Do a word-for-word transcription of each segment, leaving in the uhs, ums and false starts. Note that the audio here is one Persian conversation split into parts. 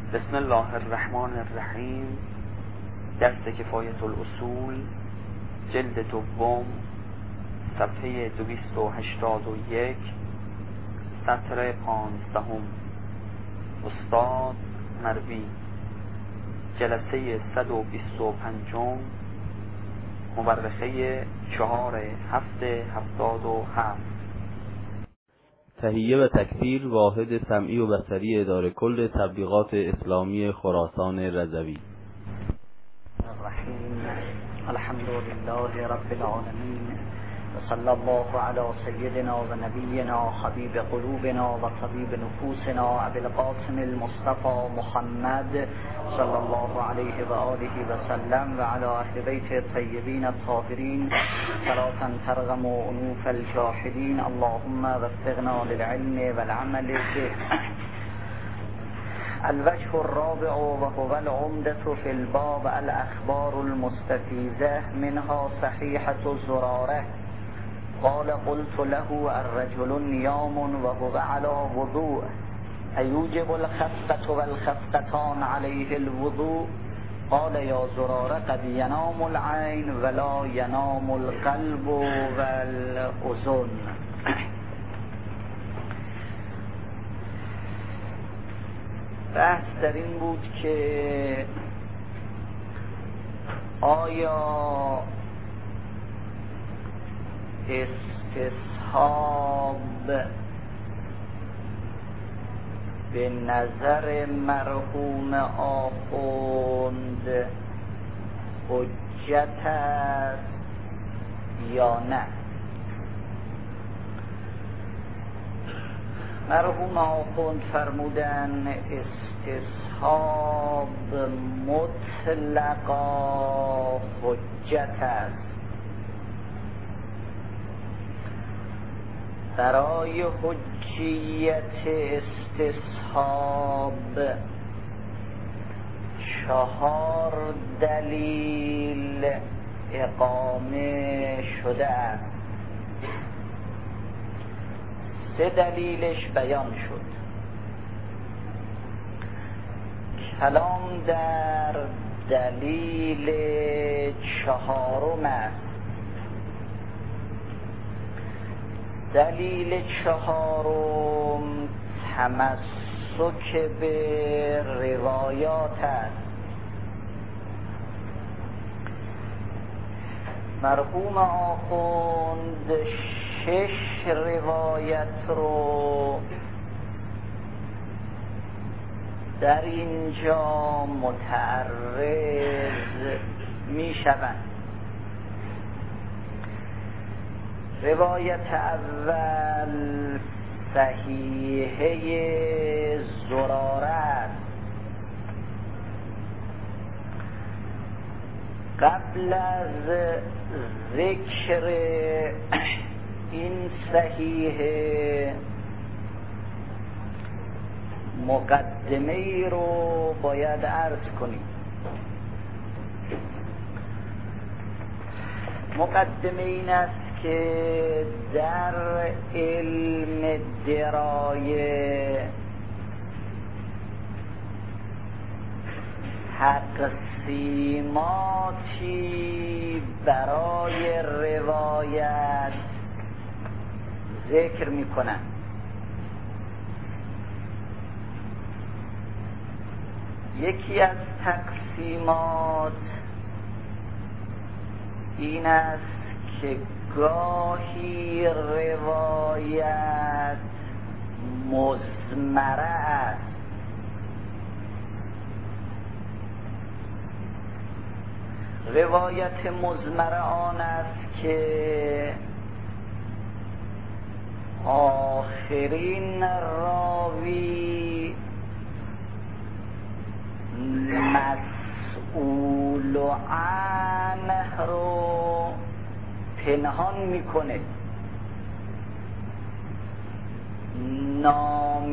بسم الله الرحمن الرحیم. درس کفایت الاصول، جلد دوم، صفحه دویست و هشتاد و یک، سطر پانزدهم. استاد مروی، جلسه صد و بیست و پنجم، مورخه چهار هفته هفتاد و هفت. تهیه و تکثیر واحد سمعی و بصری اداره کل تبلیغات اسلامی خراسان رضوی. الرحیم. الحمد لله رب العالمین و صلی الله علی سیدنا و نبینا حبیب قلوبنا و طبیب نفوسنا ابی القاسم المصطفى محمد صلی الله علیه و آله و سلم و علی اهل بیت الطیبین الطاهرین صلاة ترغم انوف الجاحدین. اللهم وفقنا للعلم والعمل به. الوجه الرابع وهو العمدة في الباب الأخبار المستفيزة، منها صحيحة زرارة. قال قلت له الرجل نيام وهو على وضوء أيوجب الخفقة والخفقتان عليه الوضوء؟ قال يا زرارة قد ينام العين ولا ينام القلب والأذن. بحث در این بود که آیا استصحاب به نظر مرحوم آخوند حجت است یا نه؟ مرحوم آخوند فرمودن استصحاب مطلقا حجت است. برای حجیت استصحاب چهار دلیل اقامه شده است. سه دلیلش بیان شد. کلام در دلیل چهارم است. دلیل چهارم تمسک به روایات است. مرحوم آخوند شش روایت رو در اینجا متعرض می شوند. روایت اول صحیحه زراره است. قبل از ذکر این صحیحه مقدمه ای رو باید عرض کنیم. مقدمه این است که در علم درایه تقسیماتی برای روایت ذکر می کنند. یکی از تقسیمات این است که گاهی روایت مضمره است. روایت مضمره آن است که آخرین راوی مسئول عنه رو پنهان میکنه، نام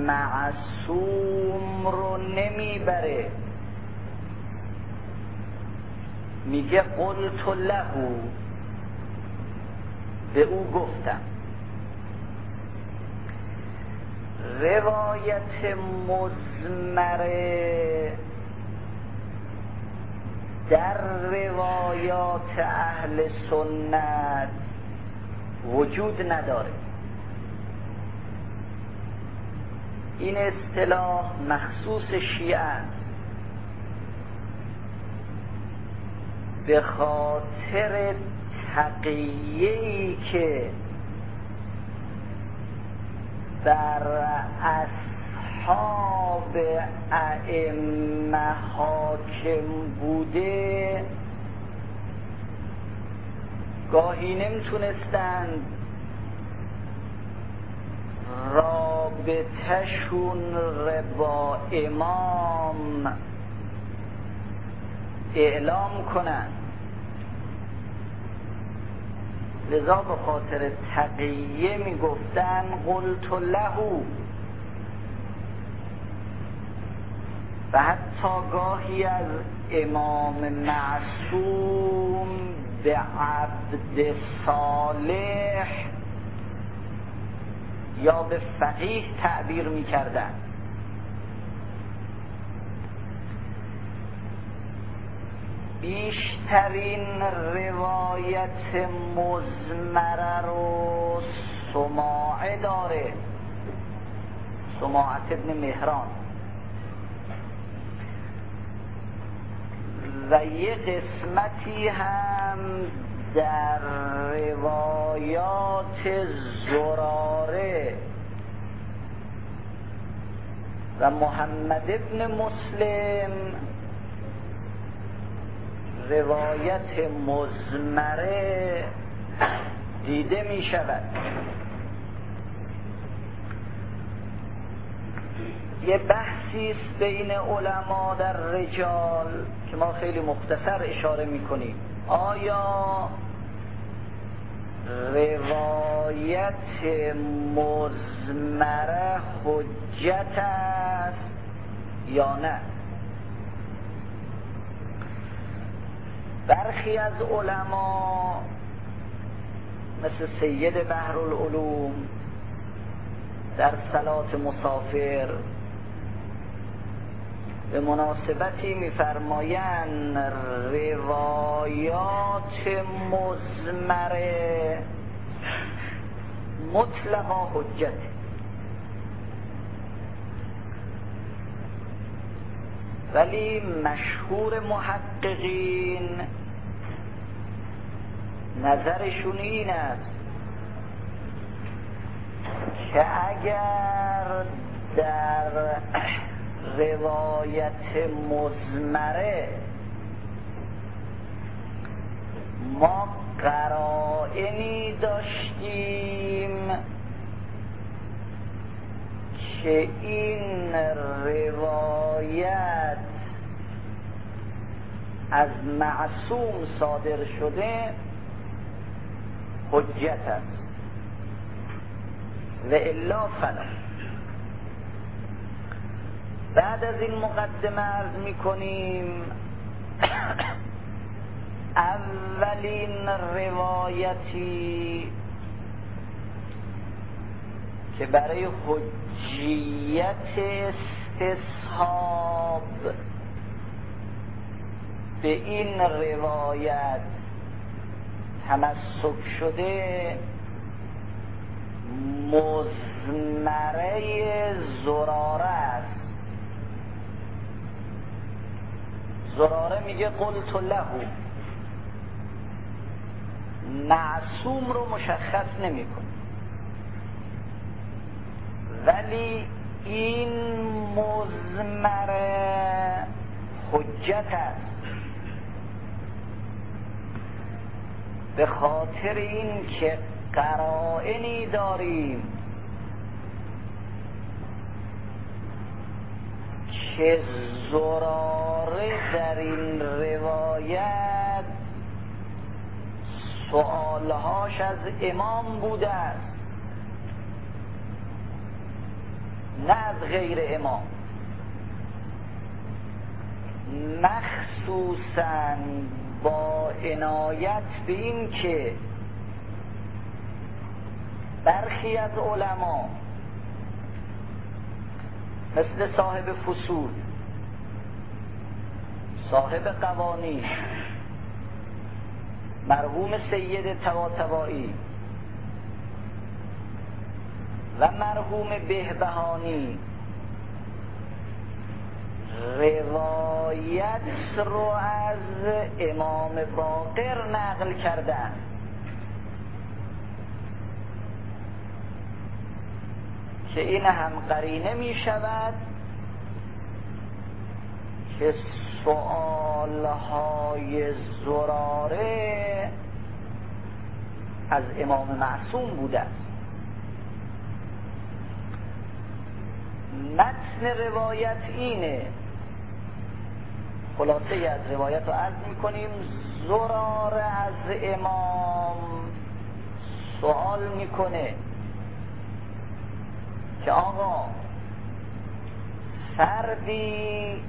معصوم رو نمیبره. میگه قلت له، به او گفتم. روایت مضمره در روایات اهل سنت وجود نداره. این اصطلاح مخصوص شیعه است، به خاطر تقیه‌ای که در اصحاب ائمه حاکم بوده. گاهی نمیتونستند رابطه‌شون را با امام اعلام کنند، لذا به خاطر تقیه میگفتن قلت له. و حتی گاهی از امام معصوم به عبد صالح یا به فقیه تعبیر میکردن. بیشترین روایت مزمره رو سماعه داره، سماعه ابن مهران، و یه قسمتی هم در روایات زراره و محمد ابن مسلم. روایت مزمره دیده می شود. یه بحثی است بین علما در رجال که ما خیلی مختصر اشاره می کنیم. آیا روایت مزمره حجت است یا نه؟ برخی از علما مثل سید بحرالعلوم در صلات مسافر به مناسبتی می‌فرمایند روایات مزمره مطلقا حجت، ولی مشهور محققین نظرشون این است که اگر در روایت مزمره ما قرائنی داشتیم که این روایت از معصوم صادر شده حجت است و الا فلا. بعد از این مقدمه عرض می کنیم اولین روایتی که برای حجیت استصحاب به این روایت تمسک شده مزمره زراره است. زراره میگه قلت له، معصوم رو مشخص نمیکنه، ولی این مزمره حجت است به خاطر این که قرائنی داریم که زراره در این روایت سؤالهاش از امام بوده است، نه از غیر امام، مخصوصاً با عنایت به این که برخی از علما مثل صاحب فصول، صاحب قوانی مرحوم سید طباطبایی و مرحوم بهبهانی روایت رو از امام باقر نقل کردن که این هم قرینه می شود که سؤالهای زراره از امام معصوم بوده است. متن روایت اینه، خلاصه از روایت رو عرض میکنیم. زراره از امام سوال میکنه که آقا فردی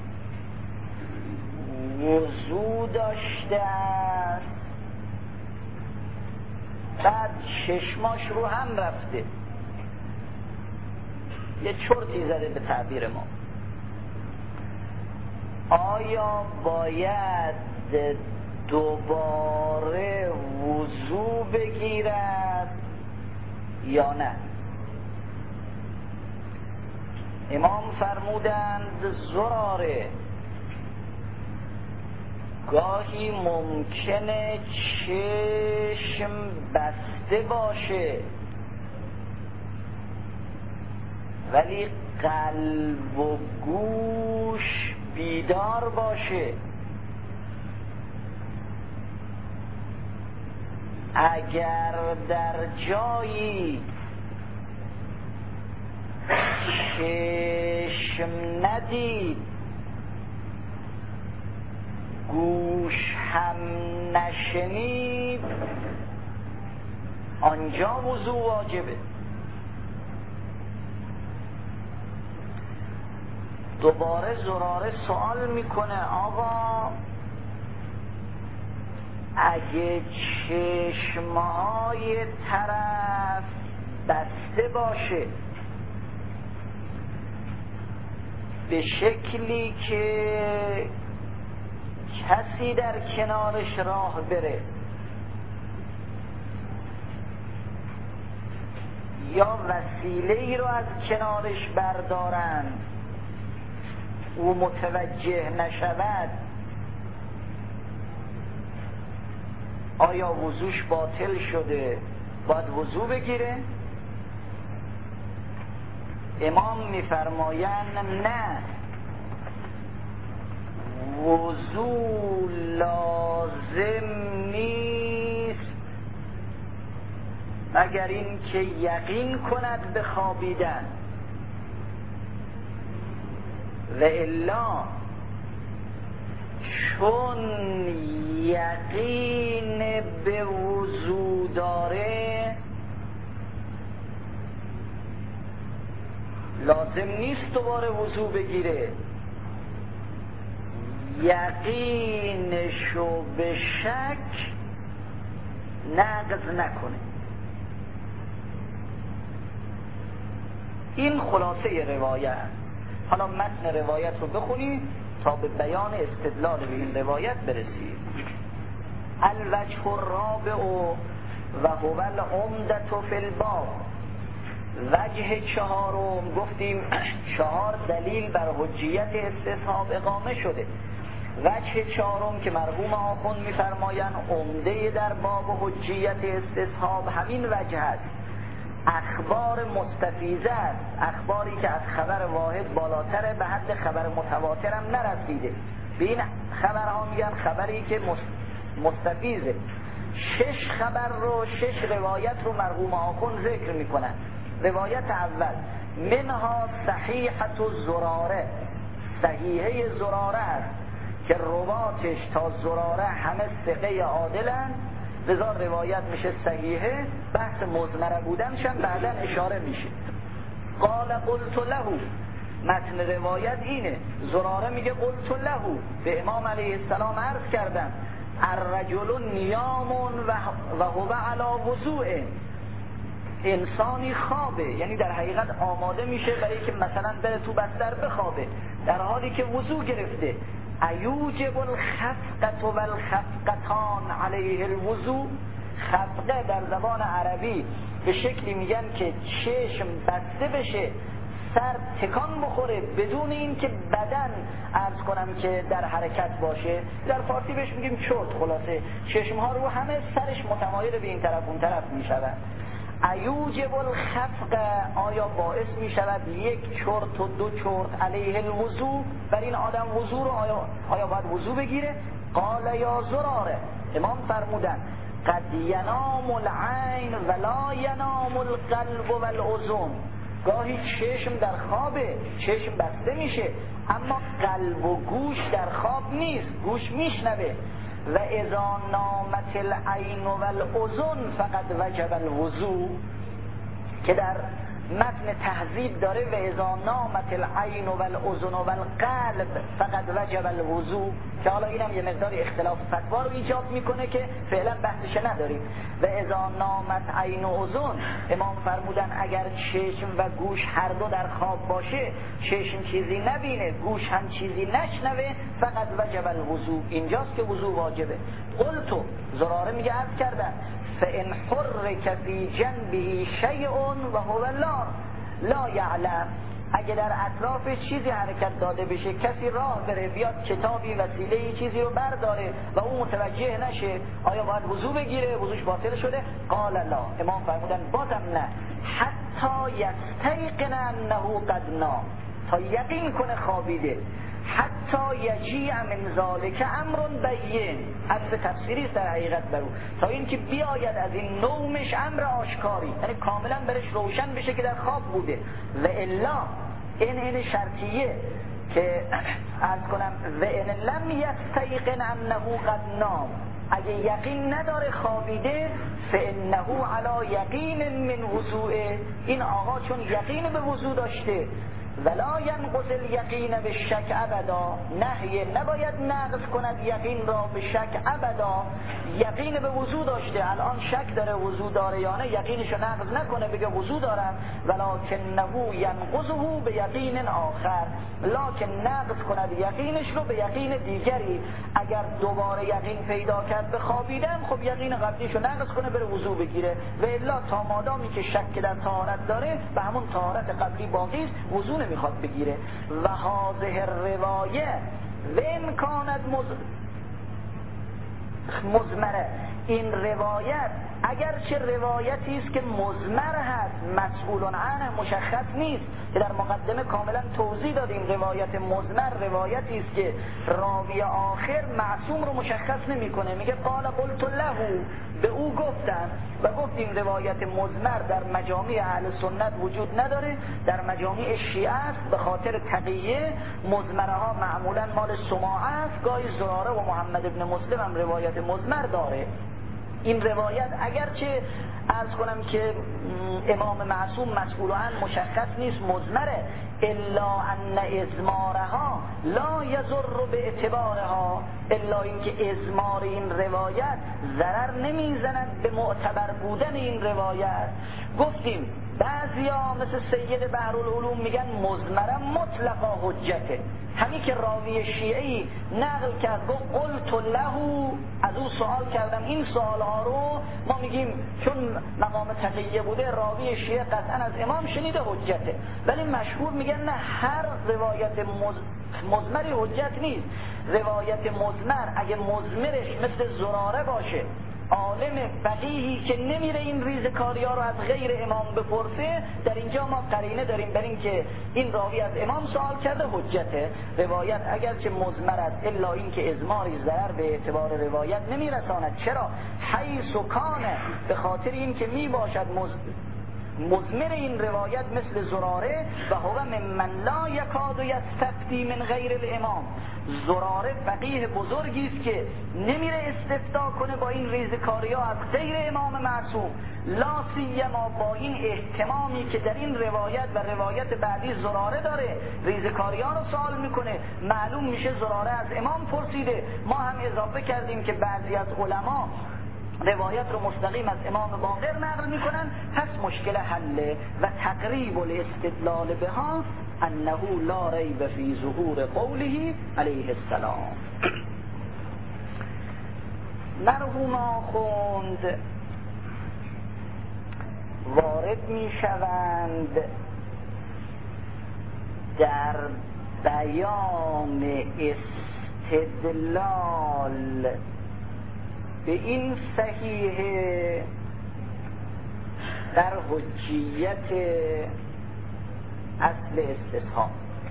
وضو داشته است، بعد چشماش رو هم رفته، یه چرتی زده به تعبیر ما، آیا باید دوباره وضو بگیرد یا نه؟ امام فرمودند زراره، گاهی ممکنه چشم بسته باشه ولی قلب و گوش بیدار باشه. اگر در جایی چشم ندید، گوش هم نشنید، آنجا وضو واجبه. دوباره زراره سوال میکنه آقا اگه چشمهای طرف بسته باشه به شکلی که کسی در کنارش راه بره یا وسیله ای رو از کنارش بردارن او متوجه نشود، آیا وضوش باطل شده باید وضو بگیره؟ امام میفرمایند نه، وضو لازم نیست مگر این که یقین کند به خوابیدن، و الا چون یقین به وضو داره لازم نیست دوباره وضو بگیره. یقینشو به شک نقض نکنه. این خلاصه روایت. حالا متن روایت رو بخونید تا به بیان استدلال به این روایت برسید. الوجه الرابع و هو العمدة فی الباب. وجه چهارم گفتیم چهار دلیل بر حجیت استصحاب اقامه شده. وجه چهارم که مرحوم آخوند می‌فرمایند عمده در باب حجیت استصحاب همین وجه است. اخبار مستفیضه است، اخباری که از خبر واحد بالاتره، به حد خبر متواتر هم نرسیده. به این خبرها میگن خبری که مستفیضه. شش خبر رو، شش روایت رو مرحوم آخوند ذکر میکنن. روایت اول منها صحیحة الزراره، صحیحه زراره است که رواتش تا زراره همه ثقه عادلند، لذا روایت میشه صحیحه. بحث مضمره بودنشن بعدا اشاره میشه. قال قلت له، متن روایت اینه، زراره میگه قلت له، به امام علیه السلام عرض کردم الرجل نیام و هو علی وضوء، انسانی خوابه، یعنی در حقیقت آماده میشه برای که مثلا بره تو بستر بخوابه در حالی که وضو گرفته. ایوجب الخفقة و الخفقتان علیه الوضوء. خفقه در زبان عربی به شکلی میگن که چشم بسته بشه، سر تکان بخوره بدون این که بدن عرض کنم که در حرکت باشه. در فارسی بهش میگیم چرت. خلاصه چشم ها رو همه سرش متمایل به این طرف اون طرف میشود. ایوجب الخفق، آیا باعث میشود یک چرت و دو چرت علیه الوضوء، بر این آدم وضوء رو آیا, آیا باید وضوء بگیره؟ قال یا زراره، امام فرمودن قد ینام العین ولا ینام القلب والاذن. گاهی چشم در خوابه، چشم بسته میشه اما قلب و گوش در خواب نیست، گوش میشنوه. و اذا نامت العین والاذن فقد وجب الوضوء، که در متن تهذیب داره و اذا نامت العین والاذن والقلب فقد وجب الوضوء، که حالا اینم یه مقدار اختلاف فتوا رو ایجاد میکنه که فعلا بحثش نداریم. و اذا نامت عین و اذن، امام فرمودن اگر چشم و گوش هر دو در خواب باشه، چشم چیزی نبینه گوش هم چیزی نشنوه، فقد وجب الوضوء، اینجاست که وضوء واجبه. قلتو، زراره میگه عرض کردن فإن حرك في جنبه شيء وهو لا لا يعلم، اگه در اطراف چیزی حرکت داده بشه، کسی راه بره بیاد کتابی وسیله چیزی رو برداره و اون متوجه نشه، آیا باید وضو بگیره؟ وضوش باطل شده؟ قال لا، امام فرمودن بازم نه، حتی یستیقن انه قد نام، تا یقین کنه خوابیده، حتی یجیع من ذالک امر بین، حرف تفسیری است در حقیقت برو، تا اینکه بیاید از این نومش امر آشکاری، یعنی کاملا برش روشن بشه که در خواب بوده. و الا، این این شرطیه که عرض کنم و ان لم یستیقن انه قد نام، اگه یقین نداره خوابیده، فانه علی یقین من وضوء، این آقا چون یقین به وضو داشته، ولا ینقض الیقین به شک ابدا، نهی نباید نقض کند یقین را به شک ابدا، یقین به وضو داشته، الان شک داره وضو داره یا نه، یقینشو نقض نکنه بگه وضو دارم، ولکنه ینقضه به یقین آخر، لکن نقض کند یقینش رو به یقین دیگری. اگر دوباره یقین پیدا کرد به خوابیدن، خب یقین قبلیشو نقض کنه بره وضو بگیره، و الا تا مادامی که شک در طهارت داره به همون طهارت قبلی باقی است، وضو نمیخواد بگیره. و هذه الروایه و ان کانت مزمره، این روایت اگرچه روایتی است که مزمر هست، مسئول عنه، مشخص نیست، که در مقدمه کاملا توضیح دادیم روایت مزمر روایتی است که راوی آخر معصوم رو مشخص نمیکنه، میگه قال قلت له، به او گفتم، و گفتیم روایت مزمر در مجامع اهل سنت وجود نداره، در مجامع شیعه است، به خاطر تقیه مزمره ها معمولا مال سماعه است، گاهی زراره و محمد ابن مسلم هم روایت مزمر داره. این روایت اگرچه عرض کنم که امام معصوم مسئول عنه مشخص نیست مزمره، الا ان ازمارها لا یضر به اعتبارها، الا اینکه ازمار این روایت ضرر نمیزند به معتبر بودن این روایت. گفتیم بعضیا مثل سید بحرالعلوم میگن مزمره مطلقا حجته، همین که راوی شیعی نقل کرد گفت قلت له، از او سوال کردم این سوالها رو، ما میگیم چون مقام تقیه بوده راوی شیعه قطعا از امام شنیده حجته، ولی مشهور میگن نه، هر روایت مز... مزمری حجت نیست. روایت مزمر اگه مزمرش مثل زراره باشه، عالم فقیهی که نمیره این ریزکاری ها رو از غیر امام بپرسه، در اینجا ما قرینه داریم بر این که این راوی از امام سوال کرده حجته. روایت اگرچه مزمر است، الا این که ازماری ضرر به اعتبار روایت نمیرساند. چرا؟ حیث و کانه، به خاطر این که می باشد مزمر این روایت مثل زراره، و هو ممن لا یکاد یستفتی من غیر الامام، زراره فقیه بزرگی است که نمیره استفتا کنه با این ریزکاری ها از غیر امام معصوم، لا سیما با این اهتمامی که در این روایت و روایت بعدی زراره داره، ریزکاری ها رو سوال میکنه، معلوم میشه زراره از امام پرسیده. ما هم اضافه کردیم که بعضی از علما روایت رو مستقیم از امام باقر نقل میکنن، پس مشکل حله و تقریب الاستدلال بها انه لا ریب فی ظهور قوله علیه السلام. مرحوم آخوند وارد می شوند در بیان استدلال به این صحیحه در حجیت اصل استصحاب.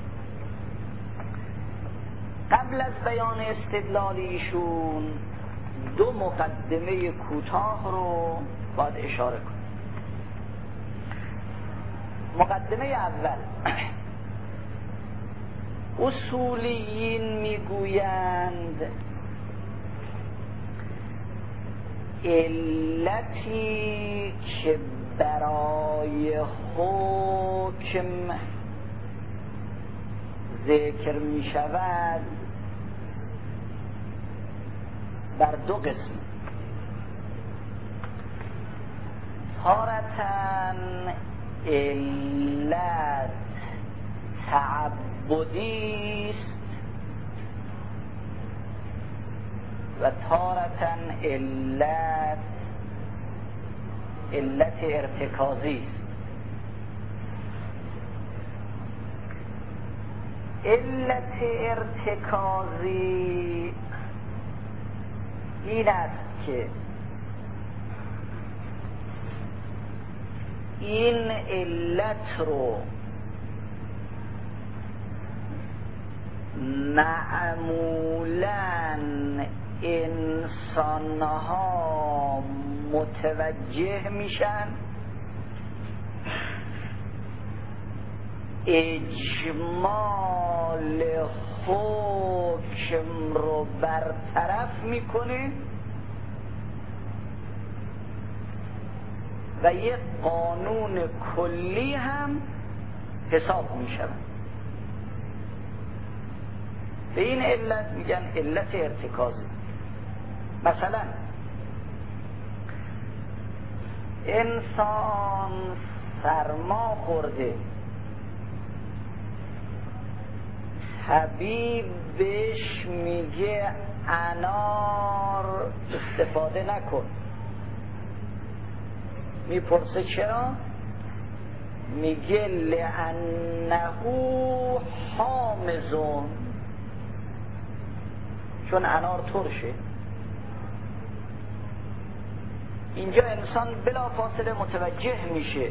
قبل از بیان استدلال ایشون دو مقدمه کوتاه رو باید اشاره کنم. مقدمه اول، اصولیین میگویند علتی که برای حکم ذکر می شود بر دو قسم. تارتاً علت تعبدی است و تارتاً علت علت ارتکازی است. علت ارتکازی این است که این علت رو معمولاً انسانها متوجه میشن، اجمال حکم رو برطرف میکنه و یک قانون کلی هم حساب میشود. به این علت میگن علت ارتکازی. مثلا انسان سرما خورده، طبیب بهش میگه انار استفاده نکن. میپرسه چرا؟ میگه لانه حامضون، چون انار ترشه. اینجا انسان بلا فاصله متوجه میشه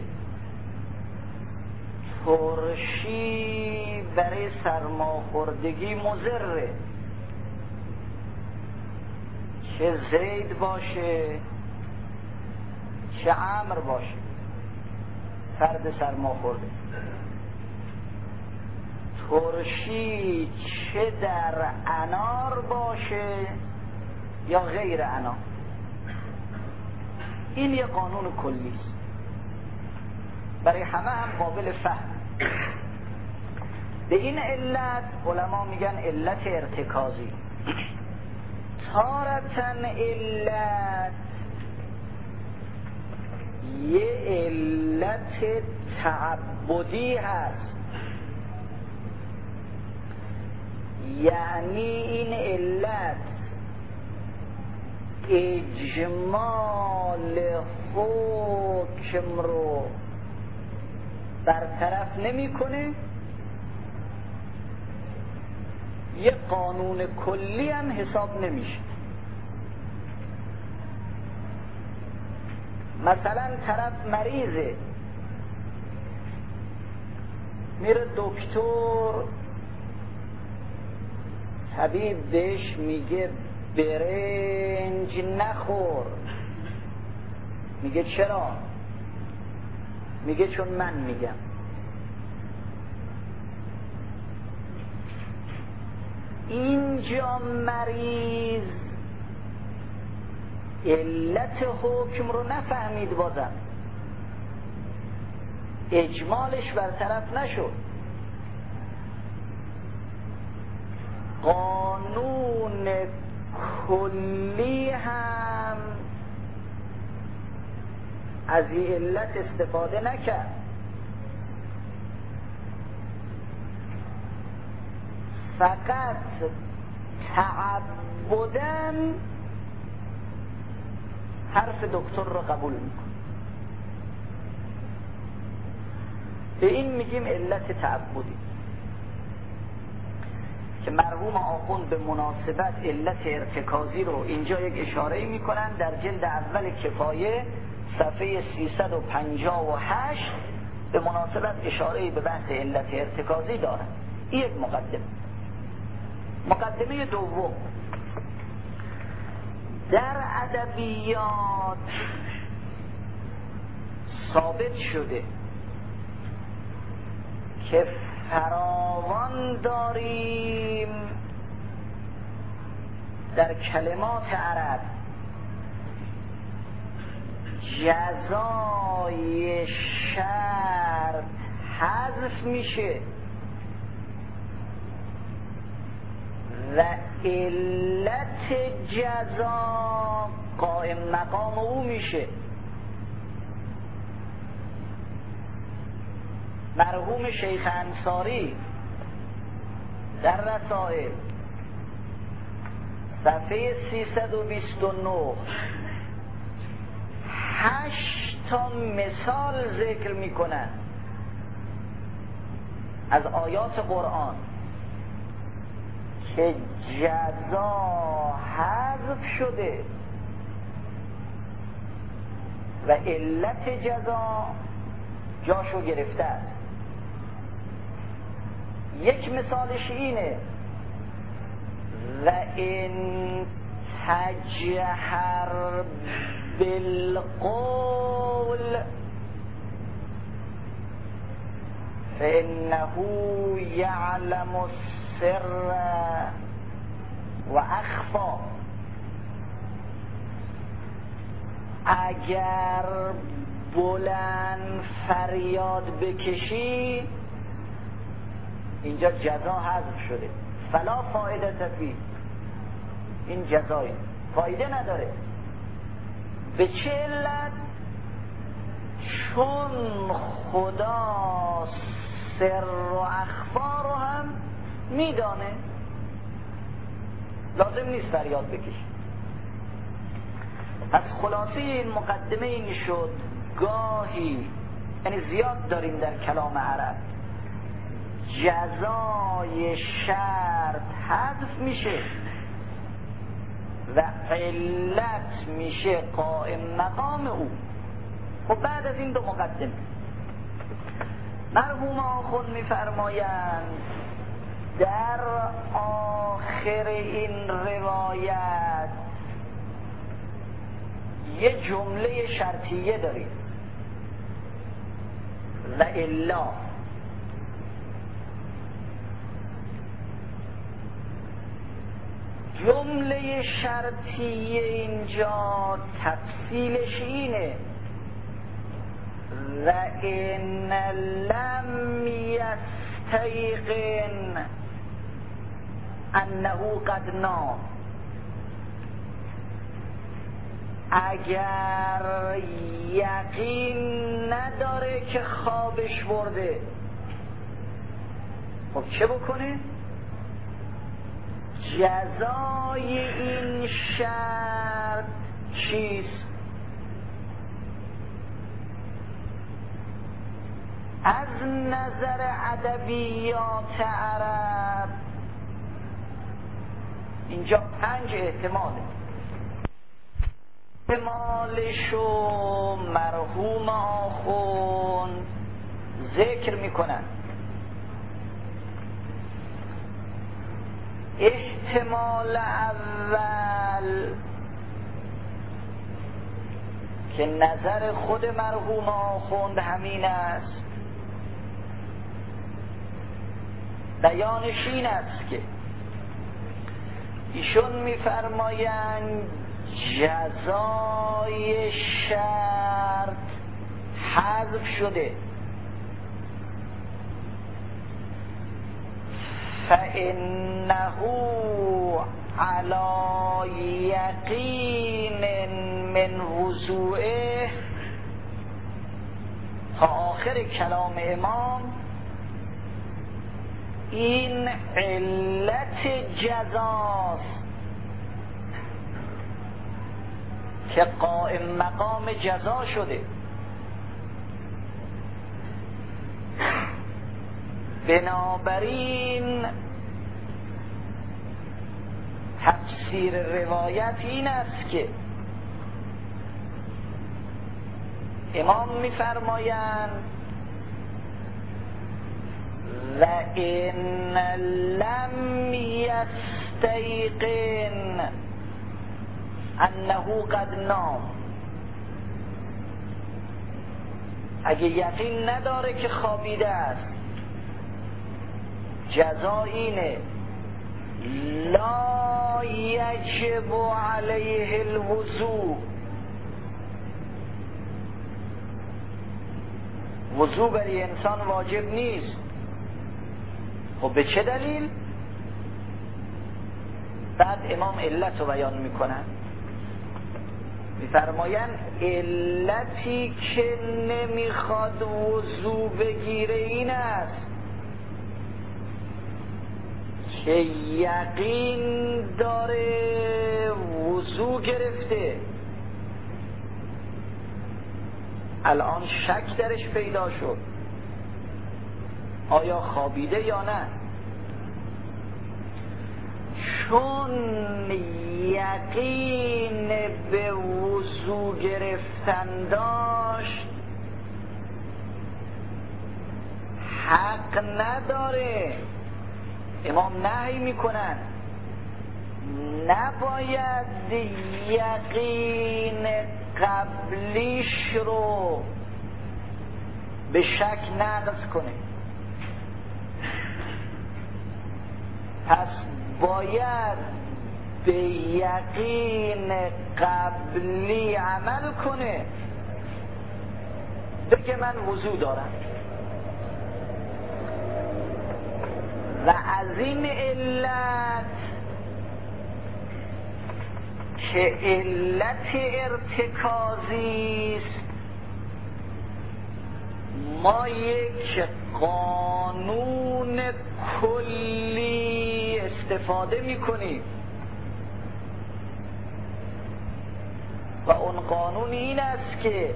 ترشی برای سرماخوردگی مضره، چه زید باشه چه عمرو باشه، فرد سرماخورده. ترشی چه در انار باشه یا غیر انار. این یه قانون کلی است، برای همه هم قابل فهم. به این علت علما میگن علت ارتکازی. تارتن علت یه علت تعبدی هست، یعنی این علت اجمال حکم رو برطرف نمیکنه، یه قانون کلی هم حساب نمیشه. مثلا طرف مریضه، میره دکتر، طبیب بهش میگه برنج نخور. میگه چرا؟ میگه چون من میگم. اینجا مریض علت حکم رو نفهمید، بازم اجمالش برطرف نشد. قانون کلی هم از این علت استفاده نکرد. فقط تعبدن حرف دکتر رو قبول میکنه. به این میگیم علت تعبدی که مرحوم آخوند به مناسبت علت ارتکازی رو اینجا یک اشاره میکنن در جلد اول کفایه صفحه سیصد و پنجاه و هشت به مناسبت اشاره به بحث علت ارتکازی دارن. این یک مقدمه. مقدمه دوم، در ادبیات ثابت شده که فراوان داریم در کلمات عرب جزای شرط حذف میشه و علت جزا قائم مقام او میشه. مرحوم شیخ انصاری در رسائل صفحه سیصد و بیست و نه هشت تا مثال ذکر میکنن از آیات قرآن که جزا حذف شده و علت جزا جاشو گرفته است. یک مثالش اینه و این تجهر بالقول فإنه يعلم السر و اخفا. اگر بلند فریاد بکشی، اینجا جزا حذف شده، فلا فایده تفید، این جزایی فایده نداره. به چه علت؟ چون خدا سر و اخفا رو هم میدانه، لازم نیست فریاد بکشی. از خلاصه این مقدمه این شد گاهی، یعنی زیاد داریم در کلام عرب جزای شرط حذف میشه و علت میشه قائم مقام او. خب بعد از این دو مقدمه مرحوم آخوند میفرمایند در آخر این روایت یه جمله شرطیه داریم و الا. جمله شرطیه اینجا تفصیلش اینه و ان لم یستیقن انه قد نام، اگر یقین نداره که خوابش برده، خب چه بکنه؟ جزای این شرط چیست؟ از نظر ادبیات عرب اینجا پنج احتماله. احتمالشو مرحوم آخوند ذکر میکنن. احتمال اول که نظر خود مرحوم آخوند همین است، بیانش این است که ایشون میفرمایند جزای شرط حذف شده فإنه علی یقین من وضوعه تا آخر کلام امام این علت جزاست که قائم مقام جزا شده. بنابراین تفسیر روایت این است که امام می‌فرمایند و ان لم یستیقن انه قد نام، اگه یقین نداره که خوابیده است، جزا اینه لا یجب علیه الوضوء، وضوء برای انسان واجب نیست. خب به چه دلیل؟ بعد امام علت رو بیان میکنن، میفرماین علتی که نمیخواد وضوء بگیره این است که یقین داره وضوء گرفته، الان شک درش پیدا شد آیا خوابیده یا نه. چون یقین به وضوء گرفتن داشت، حق نداره. امام نهی میکنن نباید یقین قبلیش رو به شک نقض کنه، پس باید به یقین قبلی عمل کنه، بگه من وضو دارم. و از این علت که علت ارتکازی است، ما یک قانون کلی استفاده میکنیم و اون قانون این است که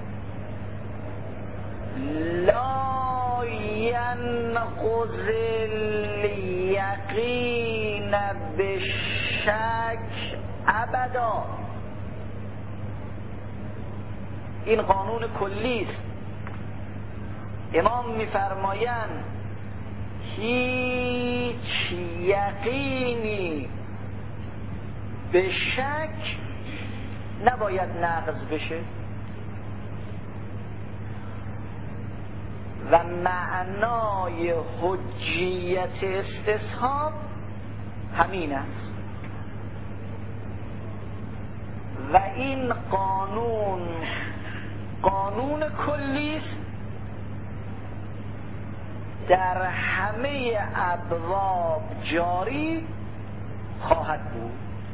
لا ینقض الیقین بشک ابدا. این قانون کلی است. امام میفرمایند هیچ یقینی به شک نباید نقض بشه و معنای حجیت استصحاب همین است. و این قانون قانون کلی است، در همه ابواب جاری خواهد بود.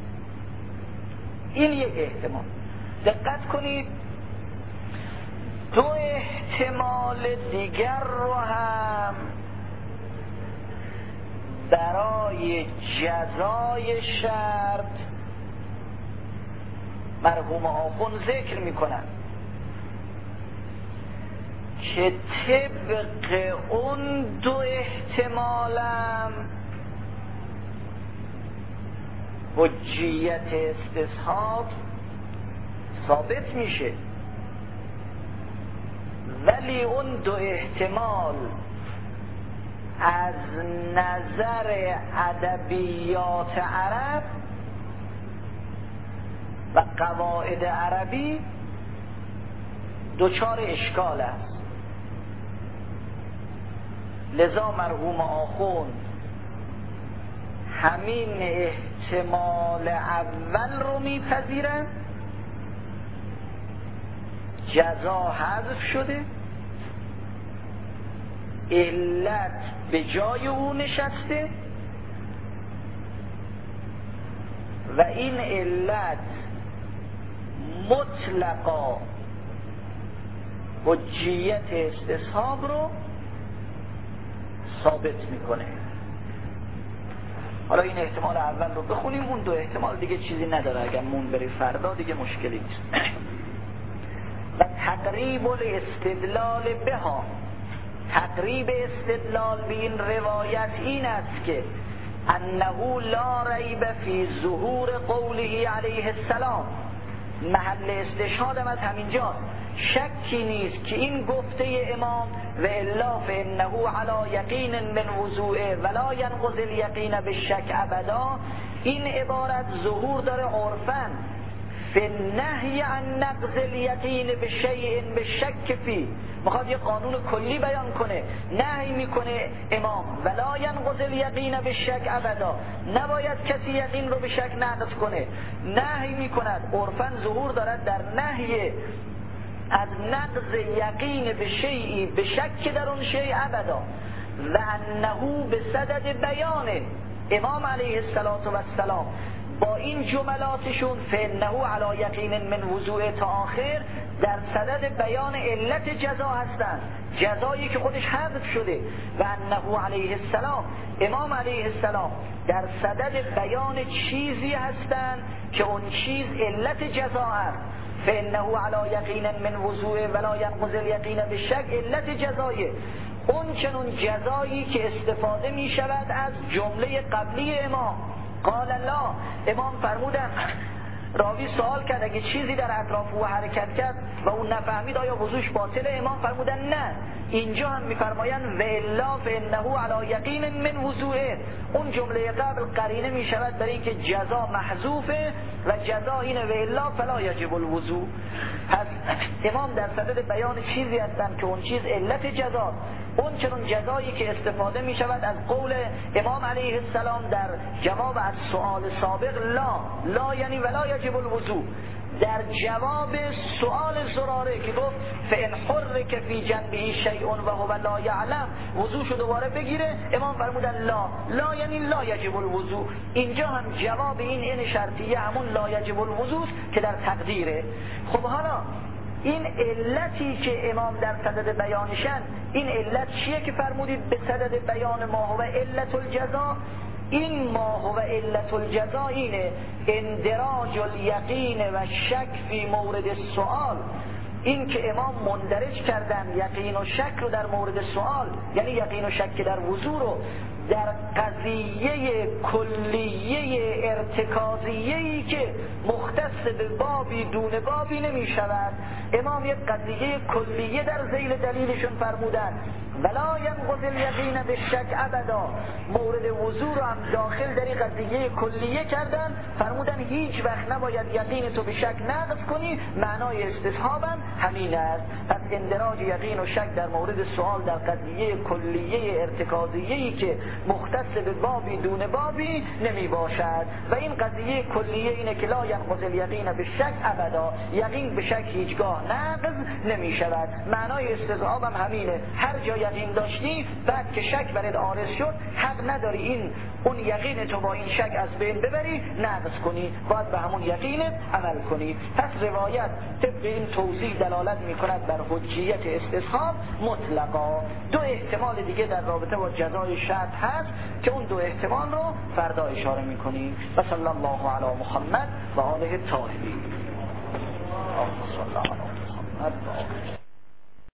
این یک احتمال. دقت کنید دو احتمال دیگر رو هم برای جزای شرط مرحوم آخوند ذکر میکنن که طبق اون دو احتمالم حجیت استصحاب ثابت میشه، ولی اون دو احتمال از نظر ادبیات عرب و قواعد عربی دچار اشکال است. لذا مرحوم آخوند همین احتمال اول رو میپذیرن، جزا حذف شده، علت به جای او نشسته و این علت مطلقا حجیت استصحاب رو ثابت میکنه. حالا این احتمال اول رو بخونیم، اون دو احتمال دیگه چیزی نداره، اگر مون بری فردا دیگه مشکلی نیست. و تقریب الاستدلال بها، تقریب استدلال به این روایت این است که انه لا ریب فی ظهور قوله علیه السلام، محل استشهادم از همینجاست، شکی نیست که این گفته امام و الا فانه علی یقین من وضوء ولا ینقض الیقین بالشک ابدا، این عبارت ظهور داره عرفاً فی النهی عن نقض الیقین بشیء بالشک فی، میخواد یه قانون کلی بیان کنه، نهی میکنه امام ولا ینقض الیقین بالشک ابدا، نباید کسی یقین رو به شک نقض کنه، نهی میکند عرفاً ظهور دارد در نهی از نقض یقین به شیئی به شک در اون شیء ابدا، و انه به صدد بیان امام علیه السلام با این جملاتشون فانه علی یقین من وضوء تا آخر در صدد بیان علت جزا هستند، جزایی که خودش حذف شده، و انه علیه السلام امام علیه السلام در صدد بیان چیزی هستند که اون چیز علت جزا است، فانه علی یقین من وضوء ولا ینقض الیقین بالشک، علت جزایه اون چنون جزایی که استفاده می شود از جمله قبلی امام. قال الله، امام فرمودن، راوی سوال کرد اگه چیزی در اطراف او حرکت کرد و اون نفهمید آیا وضوش باطله؟ امام فرمودن نه، اینجا هم میفرمایند و الا فانه علی یقین من وضوء، اون جمله قبل قرینه می شود برای اینکه جزا محذوفه و جزا اینه و الا فلا یجب الوضوء. پس امام در صدد بیان چیزی هستند که اون چیز علت جزا، اون چنون جزایی که استفاده می شود از قول امام علیه السلام در جواب از سؤال سابق لا، لا یعنی ولا یجب الوضوء، در جواب سؤال زراره که گفت فان حرک فی جنبه شیء و هو لا یعلم، وضوشو دوباره بگیره، امام فرمودن لا، لا یعنی لا یجب الوضوء، اینجا هم جواب این این شرطیه همون لا یجب الوضوء که در تقدیره. خب حالا این علتی که امام در صدد بیانشن، این علت چیه که فرمودید به صدد بیان ما هو علت الجزا؟ این ما هو علت الجزا اینه اندراج الیقین و شک فی مورد السؤال، این که امام مندرج کردن یقین و شک رو در مورد سوال، یعنی یقین و شک در وضو رو در قضیه کلیه ارتکازیه‌ای که مختص به بابی دون بابی نمی شود. امام یک قضیه کلیه در ذیل دلیلشون فرمودن ولا ینقض الیقین بالشک ابدا، مورد وضو رو هم داخل در این قضیه کلیه کردن، فرمودن هیچ وقت نباید یقین تو به شک نقض کنی، معنای استصحابم همین است. پس اندراج یقین و شک در مورد سوال در قضیه کلیه ارتکازیه‌ای که مختص به بابی دون بابی نمی باشد، و این قضیه کلیه اینه که لا ینقض الیقین بالشک ابدا، یقین به شک هیچگاه نقض نمی شود، معنای استصحابم همینه. هر جا یقین داشتی بعد که شک برات عارض شد، حق نداری این اون یقین تو با این شک از بین ببری نقض کنی، باید به همون یقینت عمل کنی. پس روایت طبق این توضیح دلالت می کند بر حجیت استصحاب مطلقا. دو احتمال دیگه در رابطه با جزای شرط هست که اون دو احتمال رو فردا اشاره می کنیم. و صلی الله علی محمد و آله الطاهرین. اللهم صل علی محمد.